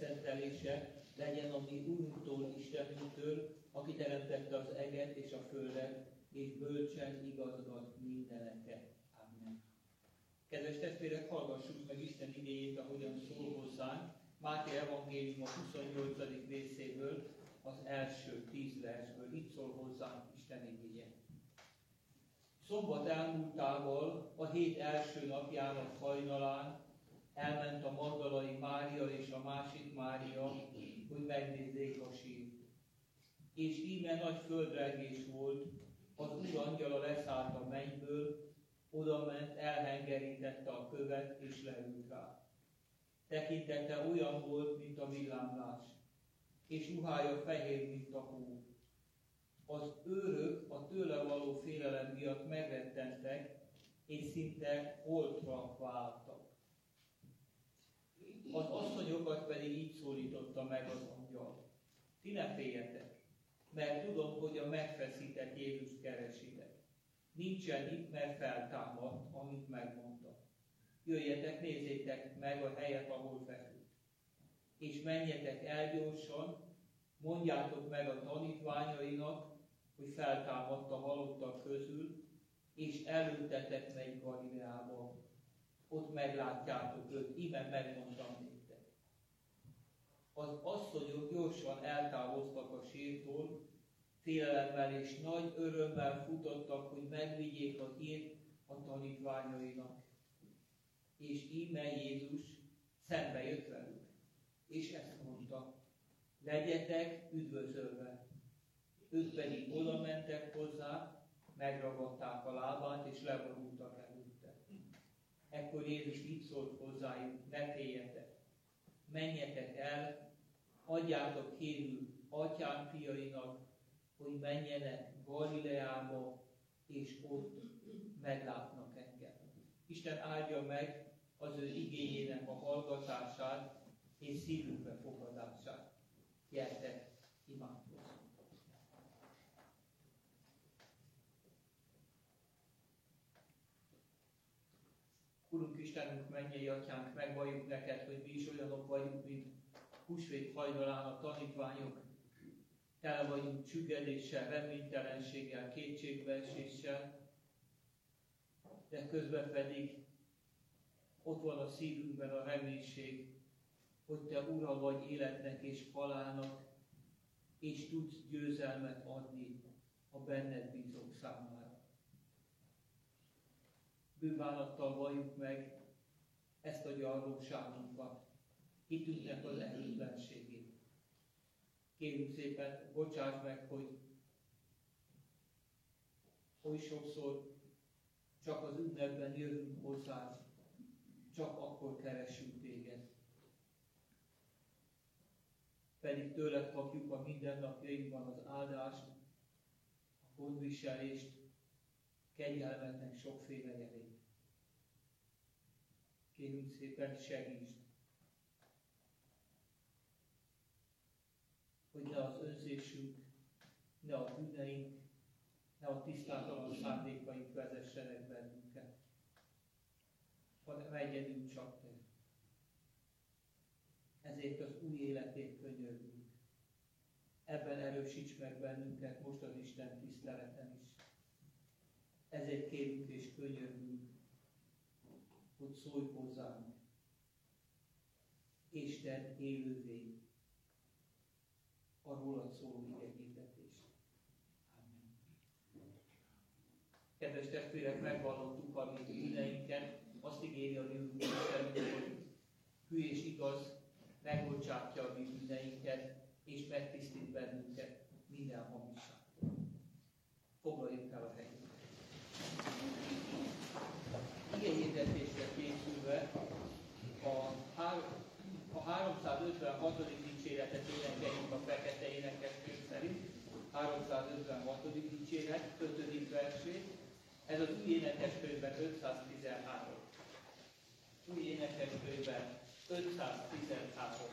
megszentelése legyen a mi Úrunktól, Istenünktől, aki teremtette az eget és a földet, és bölcsen igazgat mindeneket. Amen. Kedves testvérek, hallgassuk meg Isten igéjét, ahogyan szól hozzánk. Máté evangélium a 28. részéből, az első 10 versből. Így szól hozzánk Isten igéje. Szombat elmúltával, a hét első napjának hajnalán elment a Magdalai Mária és a másik Mária, hogy megnézzék a sírt. És íme nagy földrengés volt, az Úr angyala leszállt a mennyből, oda ment, elhengerítette a követ és leült rá. Tekintete olyan volt, mint a villámlás, és ruhája fehér, mint a hó. Az őrök a tőle való félelem miatt megrettentek, és szinte holtra váltak. Az asszonyokat pedig így szólította meg az angyal. Ti ne féljetek, mert tudom, hogy a megfeszített Jézust keresitek. Nincsen itt, mert feltámadt, amit megmondta. Jöjjetek, nézzétek meg a helyet, ahol feküdt. És menjetek el gyorsan, mondjátok meg a tanítványainak, hogy feltámadt a halottak közül, és előttetek megy Galileába. Ott meglátjátok őt, íme megmondtam néktek. Az asszonyok gyorsan eltávoztak a sírtól, félelemmel és nagy örömmel futottak, hogy megvigyék a hírt a tanítványainak. És íme Jézus szembe jött velük, és ezt mondta: legyetek üdvözölve. Ők pedig oda mentek hozzá, megragadták a lábát, és leborultak előtte. Ekkor Jézus így szólt hozzájuk: ne féljetek, menjetek el, adjátok hírül atyám fiainak, hogy menjenek Galileába, és ott meglátnak engem. Isten áldja meg az ő igényének a hallgatását és szívünkbe fogadását. Gyertek, imádkozzunk! Urunk Istenünk, mennyei atyánk, megvalljuk neked, hogy mi is olyanok vagyunk, mint húsvét hajnalán a tanítványok. Tele vagyunk csüggedéssel, reménytelenséggel, kétségbeeséssel, de közben pedig ott van a szívünkben a reménység, hogy te Ura vagy életnek és halálnak, és tudsz győzelmet adni a benned bízók számára. Bűnbánattal valljuk meg ezt a gyarlóságunkat, hitünknek az erőtlenségét. Kérjük szépen, bocsáss meg, hogy oly sokszor csak az ünnepben jövünk hozzád, csak akkor keressünk téged. Pedig tőled kapjuk a mindennapjainkban az áldást, a gondviselést, kegyelmetnek sokféle jelét. Kérjük szépen, segítsd, hogy ne az önzésünk, ne a bűneink, ne a tisztátalan szándékaink vezessenek bennünket, hanem egyedül csak te. Ezért az új életét könyörgünk. Ebben erősíts meg bennünket most az Isten tiszteleten is. Ezért kérünk és könyörgünk, hogy szólj hozzánk, és tedd élővé a rólad szóló igehirdetés. Amen. Kedves testvérek, megvallottuk a mi bűneinket, azt ígéri a mi Úrunk Istenünk, hogy hű és igaz, megbocsátja a mi bűneinket, és megtisztít bennünket minden hamisságtól. Foglaljuk el a helyünket. Igehirdetésre készülve a 356. dicséretet énekeljük a fekete énekeskönyv szerint, 356. dicséret, 5. versét. Ez az új énekeskönyvben 513. Új énekeskönyvben 513.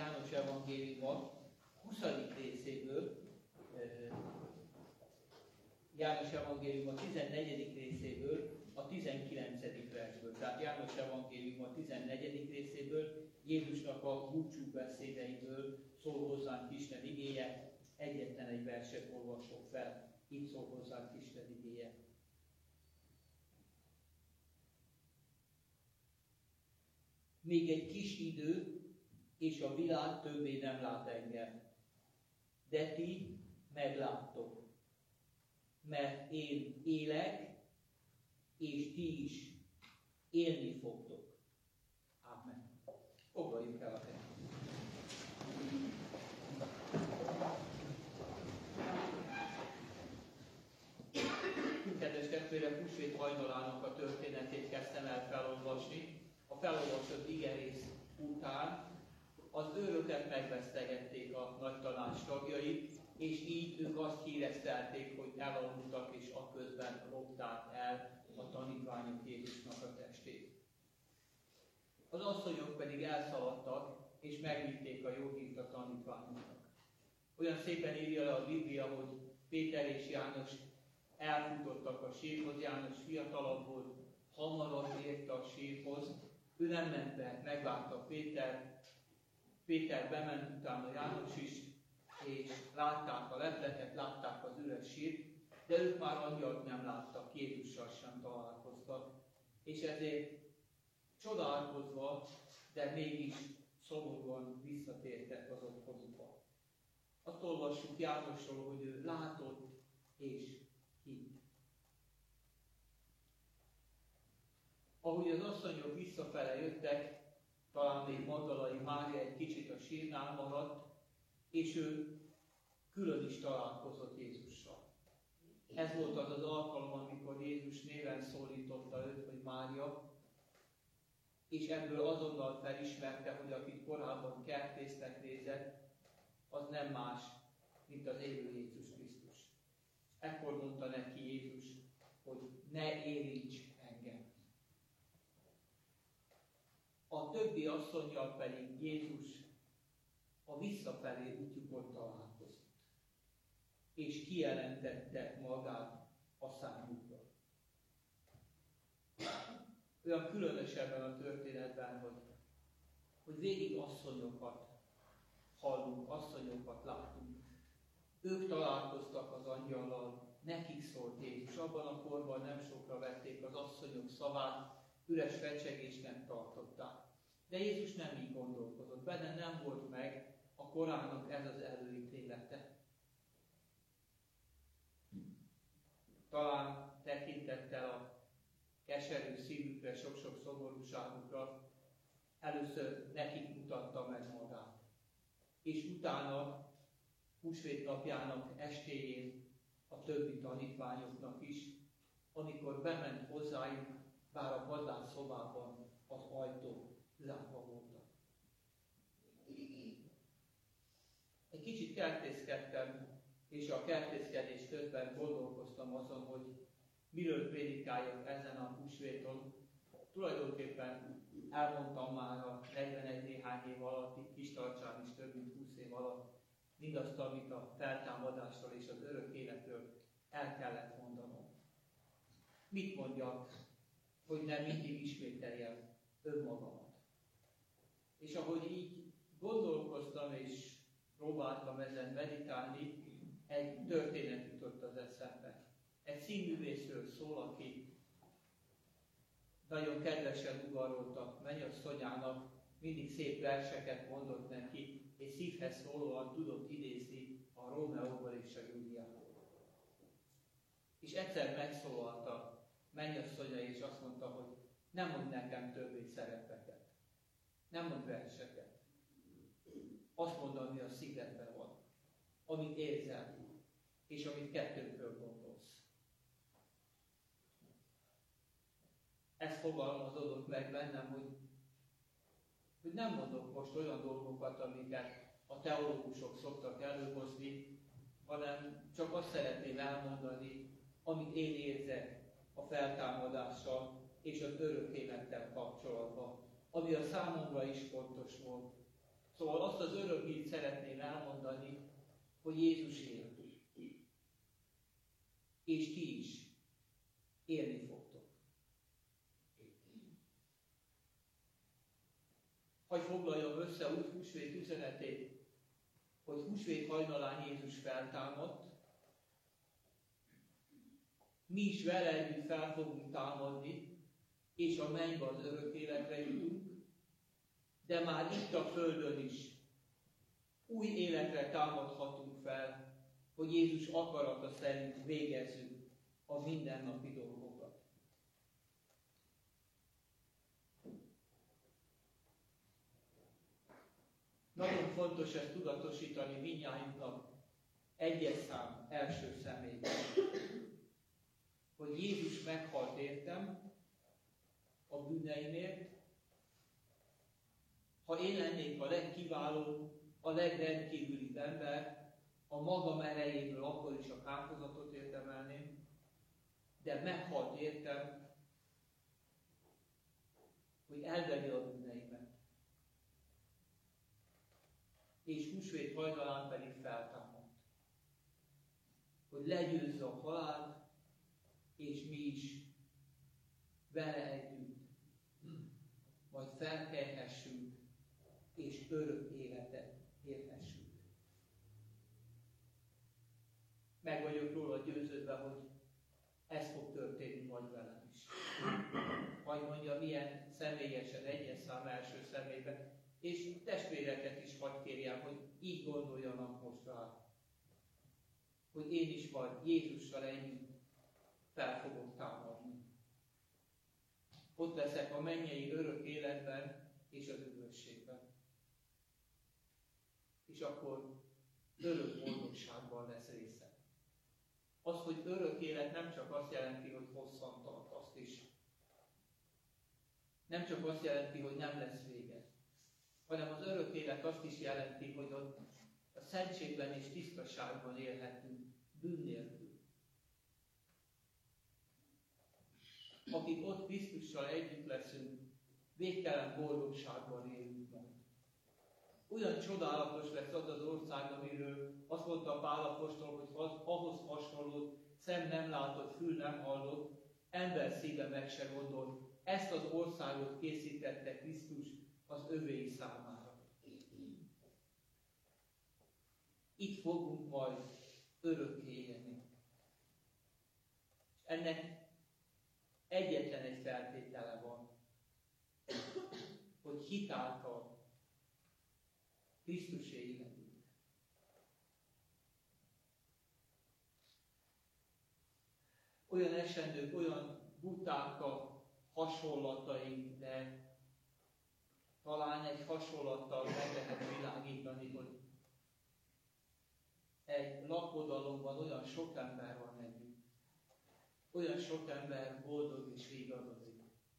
János evangéliuma 20. részéből, János evangéliuma 14. részéből, a 19. versből. Tehát János evangéliuma 14. részéből, Jézusnak a búcsú beszédeiből szól hozzánk Isten igéje, egyetlen egy verset olvasok fel, így szól hozzánk Isten igéje. Még egy kis idő, és a világ többé nem lát engem. De ti megláttok, mert én élek, és ti is élni fogtok. Ámen. Foglaljuk el a helyet. Kedves testvérek, húsvét hajnalának a történetét kezdtem el felolvasni. A felolvasott igerész után az őröket megvesztegették a nagy tanács tagjai, és így ők azt híresztelték, hogy elaludtak, és akközben lopták el a tanítványok Jézusnak a testét. Az asszonyok pedig elszaladtak, és megvitték a jó hírt a tanítványoknak. Olyan szépen írja le a Biblia, hogy Péter és János elfutottak a sírhoz, János fiatalabb volt, hamarabb érte a sírhoz, ő nem ment be, megvárta Péter bement utána János is, és látták a lepleket, látták az üres sírt, de ők már angyalt nem láttak, Jézussal sem találkoztak, és ezért csodálkozva, de mégis szomorúan visszatértek az otthonukba. Azt olvassuk Jánosról, hogy ő látott és hitt. Ahogy az asszonyok visszafele jöttek, talán még Magdalai Mária egy kicsit a sírnál maradt, és ő külön is találkozott Jézussal. Ez volt az az alkalom, amikor Jézus néven szólította őt, hogy Mária, és ebből azonnal felismerte, hogy akit korábban kertésznek nézett, az nem más, mint az élő Jézus Krisztus. Ekkor mondta neki Jézus, hogy ne érints engem. A többi asszonnyal pedig Jézus a visszafelé útjukon találkozott, és kijelentette magát a számukra. Olyan különös ebben a történetben, hogy végig asszonyokat hallunk, asszonyokat látunk. Ők találkoztak az angyallal, nekik szólt Jézus. Abban a korban nem sokra vették az asszonyok szavát, üres fecsegésnek tartották. De Jézus nem így gondolkozott, benne nem volt meg a korának ez az előítélete. Talán tekintettel a keserű szívükre, sok-sok szomorúságukra, először nekik mutatta meg magát. És utána, húsvét napjának estéjén a többi tanítványoknak is, amikor bement hozzájuk, bár a padlás szobában az ajtók zárva voltak. Egy kicsit kertészkedtem, és a kertészkedés közben gondolkoztam azon, hogy miről prédikáljak ezen a húsvéton. Tulajdonképpen elmondtam már a 41 néhány év alatt, itt Kistarcsán is több mint 20 év alatt, mindazt, amit a feltámadásról és az örök életről el kellett mondanom. Mit mondjak, hogy nem mindig ismételjem önmagamat. És ahogy így gondolkoztam és próbáltam ezen meditálni, egy történet jutott az eszembe. Egy színművészről szól, aki nagyon kedvesen udvarolt a mennyasszonyának, mindig szép verseket mondott neki, és szívhez szólóan tudott idézni a Rómeóból és a Júliából. És egyszer megszólalt a mennyasszonya, és azt mondta, hogy nem mond nekem többé szerepeket, nem mond verseket. Azt mondd, ami a szívedben van, amit érzel, és amit kettőnkről gondolsz. Ez fogalmazódott meg bennem, hogy nem mondok most olyan dolgokat, amiket a teológusok szoktak előhozni, hanem csak azt szeretném elmondani, amit én érzek a feltámadással és az örök élettel kapcsolatban, ami a számomra is fontos volt, Szóval azt az örök hírt szeretném elmondani, hogy Jézus él. És ti is élni fogtok. Hagy foglaljam össze úgy húsvét üzenetét, hogy húsvét hajnalán Jézus feltámadt, mi is vele együtt fel fogunk támadni, és a mennybe az örök életre jutunk, de már itt a földön is új életre támadhatunk fel, hogy Jézus akarata szerint végezzük a mindennapi dolgokat. Nagyon fontos ezt tudatosítani mindnyájunknak egyes szám első személyben, hogy Jézus meghalt értem a bűneimért. Ha én lennék a legkiválóbb, a legrendkívülibb ember, a magam erejéből akkor is a kárhozatot érdemelném, de meghalt értem, hogy elvegye a bűneimet. És húsvét hajnalán pedig feltámadt, hogy legyőzze a halált, és mi is vele együtt majd felkelhessünk, és örök életet élhessünk. Meg vagyok róla győződve, hogy ez fog történni majd velem is. Majd mondja, milyen személyesen, egyes szám első személyben, és testvéreket is hadd kérjem, hogy így gondoljanak most rá, hogy én is majd Jézussal együtt fel fogok támadni. Ott leszek a mennyei örök életben és az üdvösségben. És akkor örök boldogságban lesz része. Az, hogy örök élet nem csak azt jelenti, hogy hosszan tart, azt is. Nem csak azt jelenti, hogy nem lesz vége, hanem az örök élet azt is jelenti, hogy ott a szentségben és tisztaságban élhetünk, bűn nélkül. Akik ott Krisztussal együtt leszünk, végtelen boldogságban élünk majd. Olyan csodálatos lesz az az ország, amiről azt mondta Pál apostol, hogy ahhoz hasonlót szem nem látott, fül nem hallott, ember szíve meg se gondolt. Ezt az országot készítette Krisztus az övéi számára. Itt fogunk majd örökké élni. Ennek egyetlen egy feltétele van, hogy hitáltal Krisztusé életünk. Olyan esendők, olyan buták a hasonlataink, de talán egy hasonlattal meg lehet világítani, hogy egy lakodalomban olyan sok ember van együtt. Olyan sok ember boldog és vigadozik.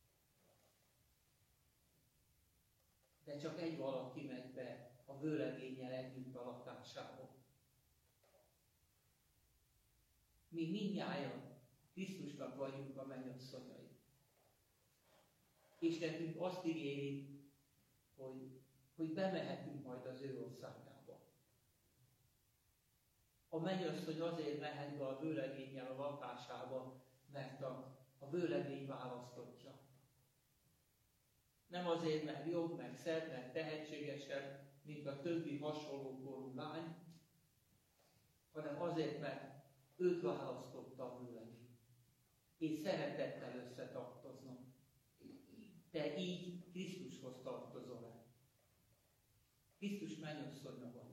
De csak egy valaki megy be a vőlegénnyel együtt a lakásába. Mi mindnyájan Krisztusnak vagyunk a mennyasszonyai. És nekünk azt ígéri, hogy bemehetünk majd az ő országába. A mennyasszony azért mehet be a vőlegénnyel a lakásába, mert a vőlegény választottja. Nem azért, mert jobb, meg szebb, meg tehetségesebb, mint a többi hasonlókorú lány, hanem azért, mert őt választotta a vőlegény. És szeretettel összetartoznak. Te így Krisztushoz tartozol el. Krisztus mennyasszonya vagy.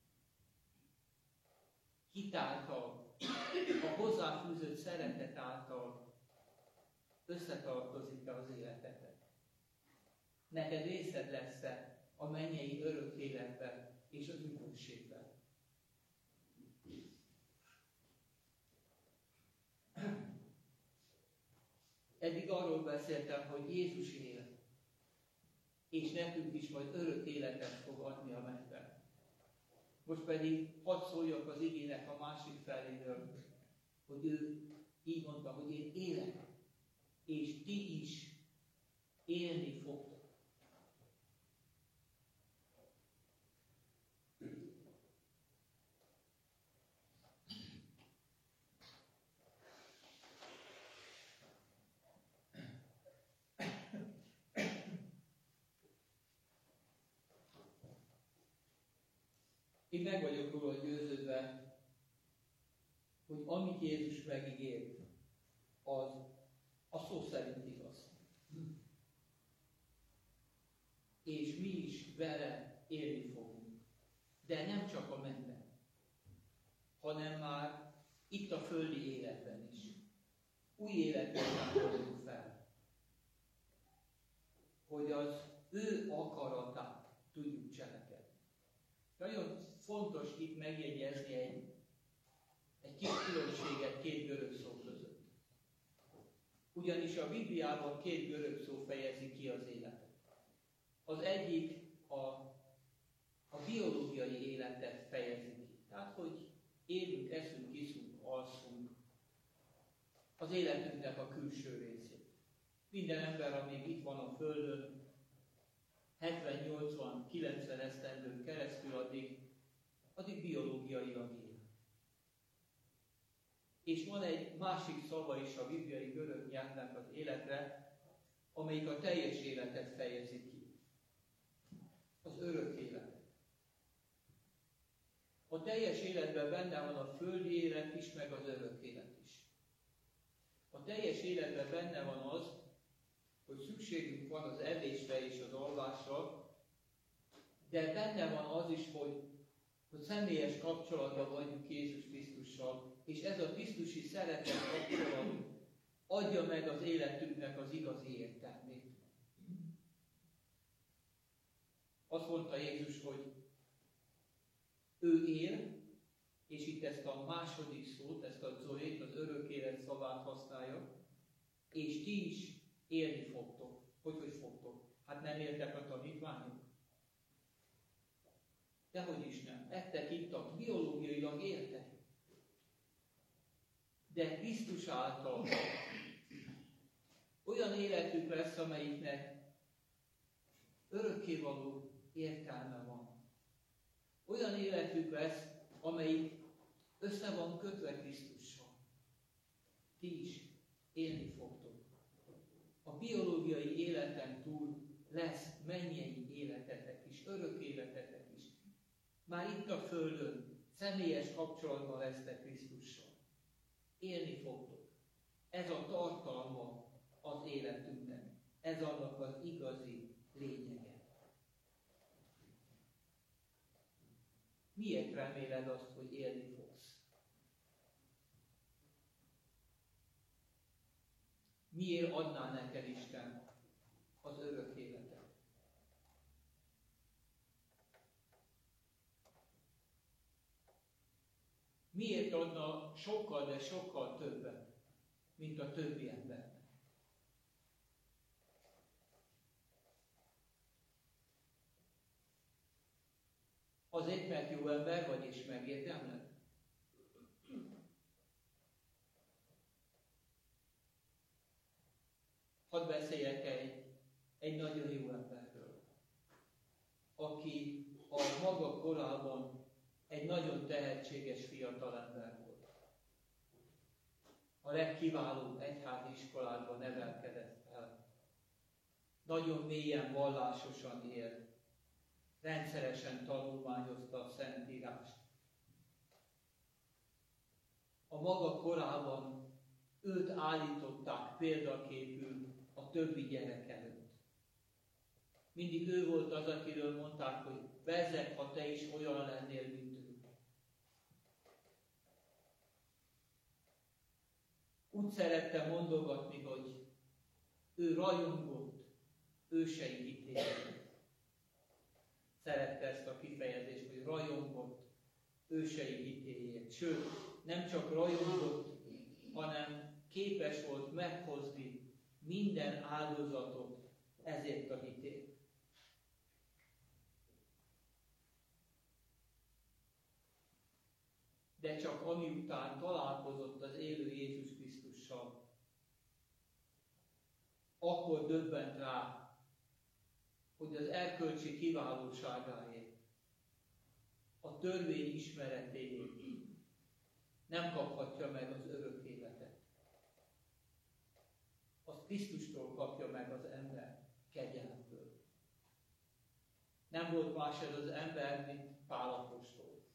Hitáltal, a hozzáfűzött szeretet által összetartozik-e az életedet. Neked részed lesz-e a mennyei örök életben és az üdvösségben. Eddig arról beszéltem, hogy Jézus él, és nekünk is majd örök életet fog adni a mennyben. Most pedig hadd szóljak az igének a másik feléről, hogy ő így mondta, hogy én élek, és ti is élni fogtok. Én meg vagyok róla győződve, hogy amit Jézus megígért, az a szó szerint igaz. És mi is vele élni fogunk. De nem csak a mennyben, hanem már itt a földi életben is. Új életben támadunk fel. Hogy az ő akaratát tudjuk cselekedni. Nagyon fontos itt megjegyezni egy kis különbséget két görög szó között. Ugyanis a Bibliában két görög szó fejezi ki az életet. Az egyik a biológiai életet fejezi ki. Tehát, hogy élünk, eszünk, iszunk, alszunk. Az életünknek a külső részét. Minden ember, amíg itt van a Földön, 70-80-90 esztendőn keresztül addig biológiailag él. És van egy másik szava is a bibliai görög nyelvnek az életre, amelyik a teljes életet fejezi ki. Az örök életet. A teljes életben benne van a földi élet is, meg az örök élet is. A teljes életben benne van az, hogy szükségünk van az evésre és az alvásra, de benne van az is, hogy személyes kapcsolatban vagyunk Jézus Krisztussal, és ez a Krisztusi szeretet kapcsolat adja meg az életünknek az igazi értelmét. Azt mondta Jézus, hogy ő él, és itt ezt a második szót, ezt a zoét, az örök élet szavát használja, és ti is élni fogtok. Hogy fogtok? Hát nem éltek a tanítványok? Dehogy is nem. Ettek, ittak, biológiailag éltek. De Krisztus által olyan életük lesz, amelyiknek örökkévaló értelme van. Olyan életük lesz, amelyik össze van kötve Krisztussal. Ti is élni fogtok. A biológiai életen túl lesz mennyei életetek is, örök életetek is. Már itt a Földön személyes kapcsolatban lesztek Krisztussal. Élni fogtok. Ez a tartalma az életünknek. Ez annak az igazi lényege. Miért reméled azt, hogy élni fogsz? Miért adná neked Isten az örök életet? Miért adna sokkal, de sokkal többet, mint a többi embernek? Azért, mert jó ember vagy és megérdemled? Hadd beszéljek egy nagyon jó emberről, aki a maga korában egy nagyon tehetséges fiatalember volt. A legkiválóbb egyháziskolában nevelkedett el. Nagyon mélyen vallásosan élt. Rendszeresen tanulmányozta a Szentírást. A maga korában őt állították példaképül a többi gyerek előtt. Mindig ő volt az, akiről mondták, hogy bezzeg, ha te is olyan lennél, mint ő. Úgy szerette mondogatni, hogy ő rajongott ősei hitéért. Szerette ezt a kifejezést, hogy rajongott ősei hitéért. Sőt, nem csak rajongott, hanem képes volt meghozni minden áldozatot ezért a hitét. De csak amiután találkozott az élő Jézus Krisztussal, akkor döbbent rá, hogy az erkölcsi kiválóságáért, a törvény ismeretéért nem kaphatja meg az örök életet. Azt Krisztustól kapja meg az ember kegyelmből. Nem volt más ez az ember, mint Pál apostol.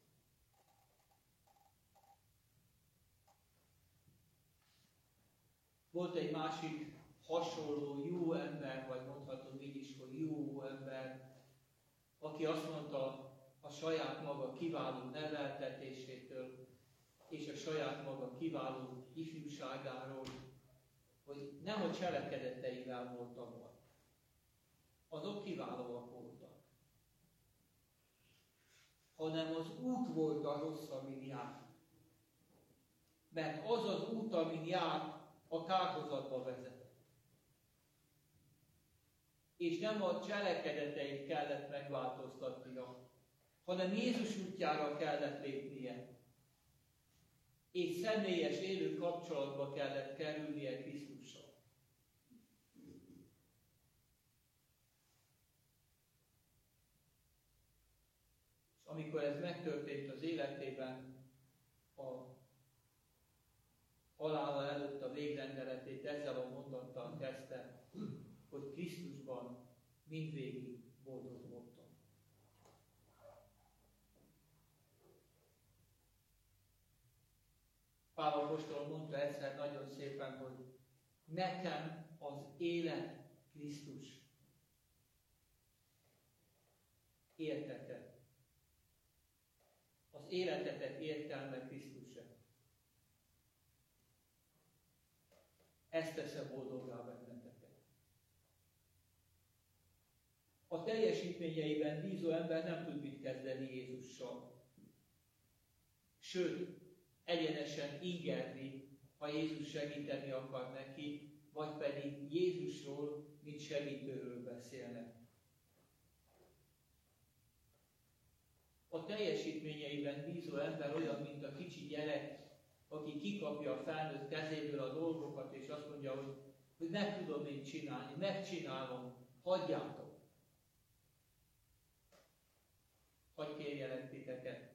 Volt egy másik hasonló jó ember, vagy mondhatom így is, hogy jó ember, aki azt mondta a saját maga kiváló neveltetésétől, és a saját maga kiváló ifjúságáról, hogy nem a cselekedeteivel volt a baj. Azok kiválóak voltak. Hanem az út volt a rossz, amin járt. Mert az az út, amin járt, a kárhozatba vezet. És nem a cselekedeteit kellett megváltoztatnia, hanem Jézus útjára kellett lépnie. És személyes élő kapcsolatba kellett kerülnie Krisztussal. És amikor ez megtörtént az életében, a halála előtt a végrendeletét ezzel a mondattal kezdte, hogy Krisztusban mindvégig boldog voltam. Pál apostol mondta egyszer nagyon szépen, hogy nekem az élet Krisztus. Értetek. Az életetek értelme Krisztusra. Ezt tesz boldoggá benneteket. A teljesítményeiben bízó ember nem tud mit kezdeni Jézussal. Sőt, egyenesen ingerli, ha Jézus segíteni akar neki, vagy pedig Jézusról, mint segítőről beszélnek. A teljesítményeiben bízó ember olyan, mint a kicsi gyerek, aki kikapja a felnőtt kezéből a dolgokat, és azt mondja, hogy meg tudom én csinálni, megcsinálom, hagyjátok. Hadd kérjelek titeket.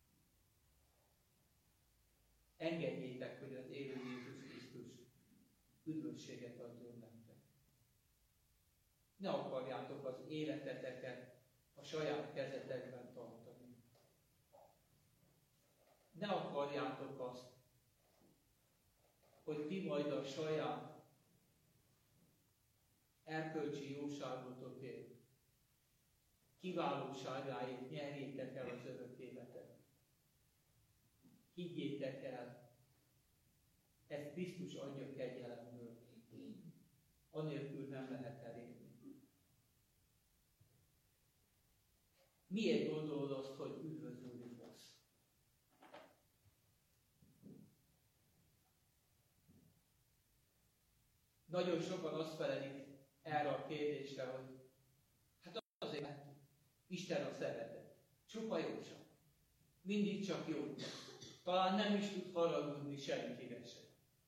Engedjétek, hogy az élő Jézus Krisztus üdvösséget adjon nektek. Ne akarjátok az életeteket a saját kezetekben tartani. Ne akarjátok azt, hogy ti majd a saját erkölcsi jóságotokért, kiválóságáért nyerjétek el az örök életet. Higgyétek el, ezt Krisztus adja kegyelemből. Anélkül nem lehet elérni. Miért gondolod azt, hogy üdvözülni fogsz? Nagyon sokan azt felelik erre a kérdésre, hogy hát azért, mert Isten a szeretet. Csupa jóság. Mindig csak jó. Talán nem is tud haragudni senkire sem.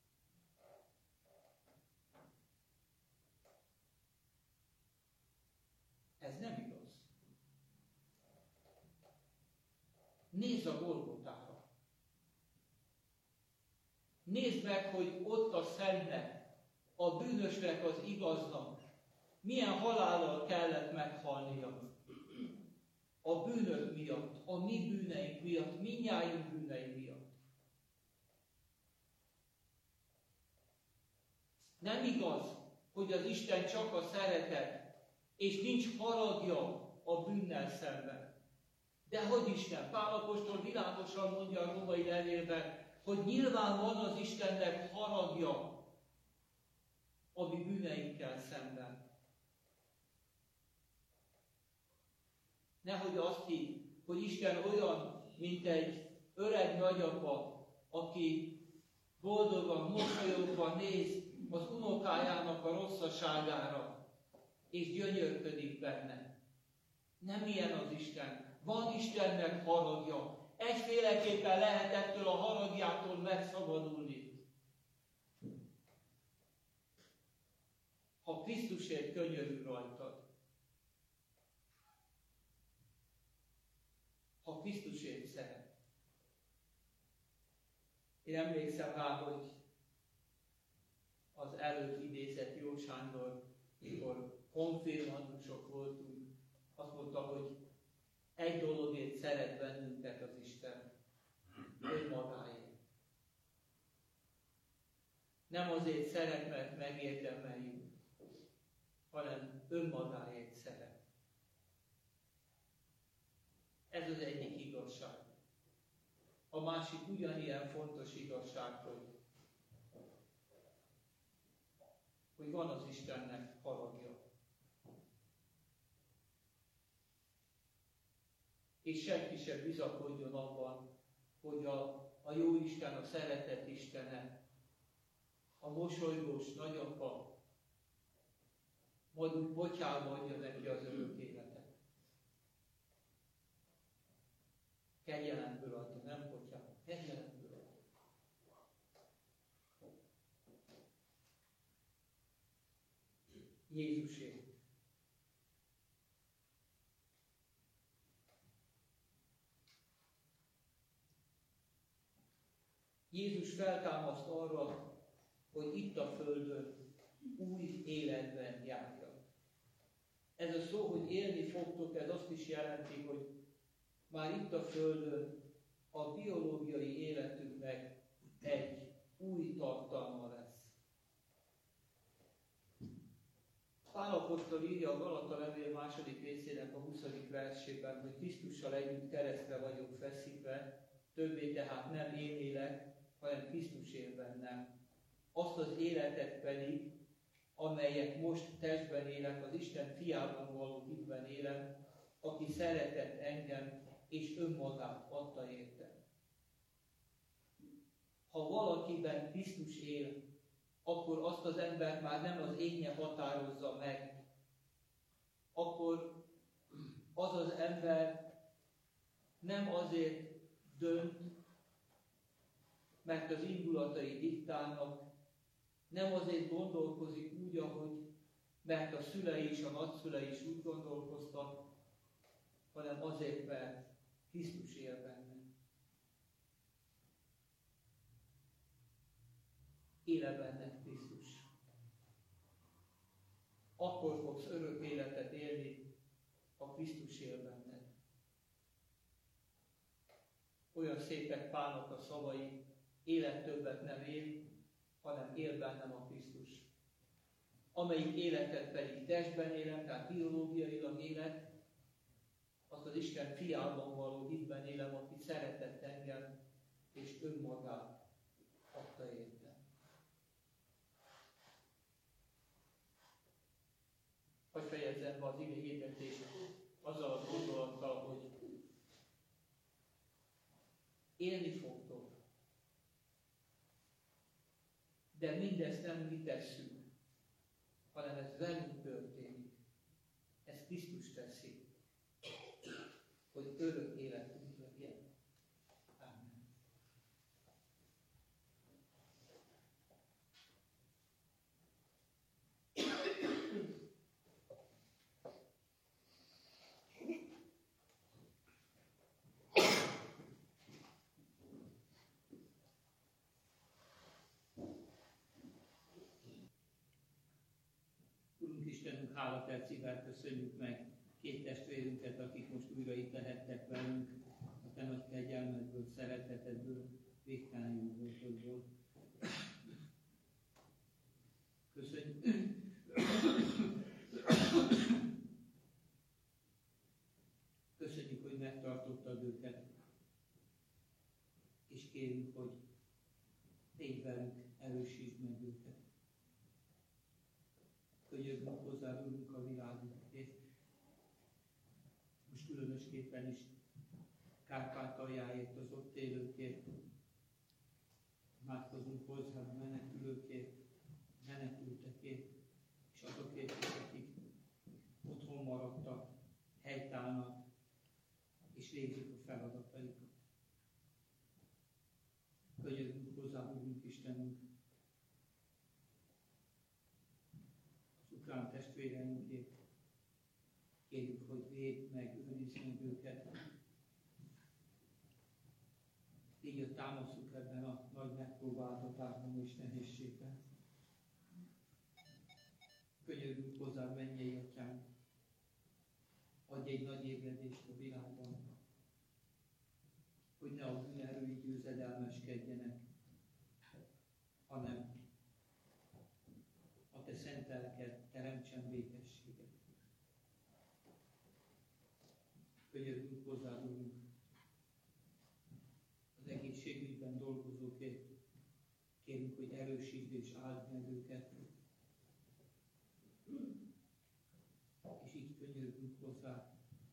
Ez nem igaz. Nézd a Golgotára. Nézd meg, hogy ott a Szentnek, a bűnösnek, az igaznak milyen halállal kellett meghalnia. A bűnök miatt, a mi bűneink miatt, mindnyájunk bűnei miatt. Nem igaz, hogy az Isten csak a szeretet, és nincs haragja a bűnnel szemben. De hogy Isten? Pál apostol világosan mondja a római levélben, hogy nyilván van az Istennek haragja a mi bűneinkkel szemben. Nehogy azt hidd, hogy Isten olyan, mint egy öreg nagyapa, aki boldogan, mosolyogva néz az unokájának a rosszaságára, és gyönyörködik benne. Nem ilyen az Isten. Van Istennek haragja. Egyféleképpen lehet ettől a haragjától megszabadulni. Ha Krisztusért könyörül rajtad, ha Krisztusért szeret. Én emlékszem rá, hogy az előtt idézett Jó Sándor, mikor konfirmandusok voltunk, azt mondta, hogy egy dologért szeret bennünket az Isten, önmagáért. Nem azért szeret, mert megérdemeljük, hanem önmagáért szeret. Ez az egyik igazság. A másik ugyanilyen fontos igazság, hogy van az Istennek haragja. És senki sem bizakodjon abban, hogy a jó Isten, a szeretet Istene, a mosolygós nagyapa, majd úgy bocsánva adja neki az örök életet. Kegyelemből adja, nem bocsánva, kegyelemből adja. Jézusért. Jézus feltámaszt arra, hogy itt a Földön új életben járjon. Ez a szó, hogy élni fogtok, ez azt is jelenti, hogy már itt a Földön a biológiai életünknek egy új tartalma lesz. Pál apostol írja a Galata levél második részének a 20. versében, hogy Krisztussal együtt keresztre vagyok feszítve, többé tehát nem én élek, hanem Krisztus él bennem. Azt az életet pedig, amelyet most testben élek, az Isten fiában való hitben élem, aki szeretett engem, és önmagát adta értem. Ha valakiben Krisztus él, akkor azt az embert már nem az énje határozza meg. Akkor az az ember nem azért dönt, mert az indulatai diktálnak, nem azért gondolkozik úgy, ahogy, mert a szülei és a nagyszülei is úgy gondolkoztak, hanem azért, mert Krisztus él benne. Éle benned Krisztus. Akkor fogsz örök életet élni, ha Krisztus él benned. Olyan szépek Pálnak a szavai, élet többet nem él, hanem él bennem a Krisztus. Amelyik életet pedig testben élem, tehát biológiailag élet, azt az Isten fiában való hitben élem, aki szeretett engem, és önmagát adta értem. Hogy fejezzem be az ige hirdetést azzal a gondolattal, hogy élni fogtok. De mindezt nem mi tesszük, hanem ez velünk történik. Ez Krisztus teszi, hogy örök életünk legyen. Amen. Istenünk, hálapercivel köszönjük meg két testvérünket, akik most újra itt lehettek velünk, a te nagy kegyelmedből, szeretetedből, végtelen jó voltodból. Köszönjük. Köszönjük, hogy megtartottad őket, és kérjük, hogy légy velünk, erősítsd meg őket. Könyörgünk hozzá, Úrunk, a világukért. Most különösképpen is Kárpátaljáért, az ott élőkért. Imádkozunk hozzá a menekülőkért, menekültekért, és azokért is, akik otthon maradtak, helytállnak, és végzik a feladataikat. Könyörgünk hozzá, Úrunk Istenünk, ukrán testvéreinkért. Kérjük, hogy védd meg, őrizd meg őket. Így támaszuk ebben a nagy megpróbáltatásban és nehézségben. Könyörgünk hozzá, mennyei Atyánk, adj egy nagy ébredést a világban, hogy ne a bűnerői győzedelmeskedjenek, hanem Isten békessége. Könyörgünk hozzá, Úrunk, az egészségügyben dolgozókért. Kérünk, hogy erősítsd és áld meg őket. És így könyörgünk hozzá,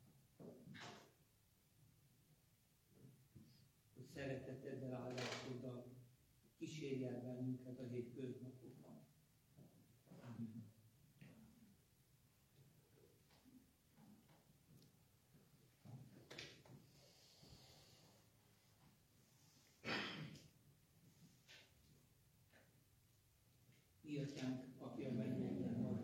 hogy szereteteddel, áldásoddal kísérj el bennünket a hétköznapokban. Amen. Mi atyánk, aki a mennyekben van,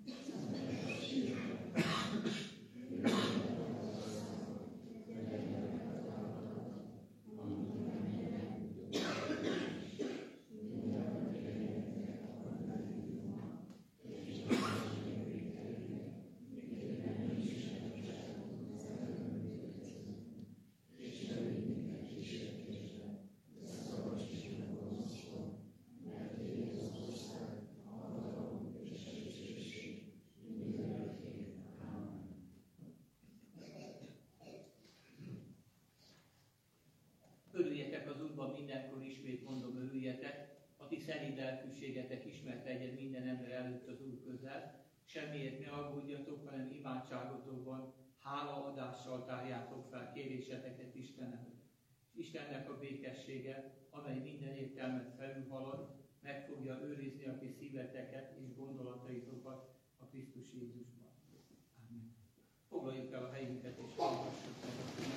örüljetek az Úrban mindenkor, ismét mondom, örüljetek, a ti szerint lelkűségetek ismert legyen minden ember előtt az Úr közel, semmiért ne aggódjatok, hanem imádságotokban hálaadással tárjátok fel kéréseteket Isten előtt. Istennek a békessége, amely minden értelmet felülhalad, meg fogja őrizni a ti szíveteket és gondolataitokat a Krisztus Jézusban. Amen. Foglaljuk el a helyünket és hallgassuk meg a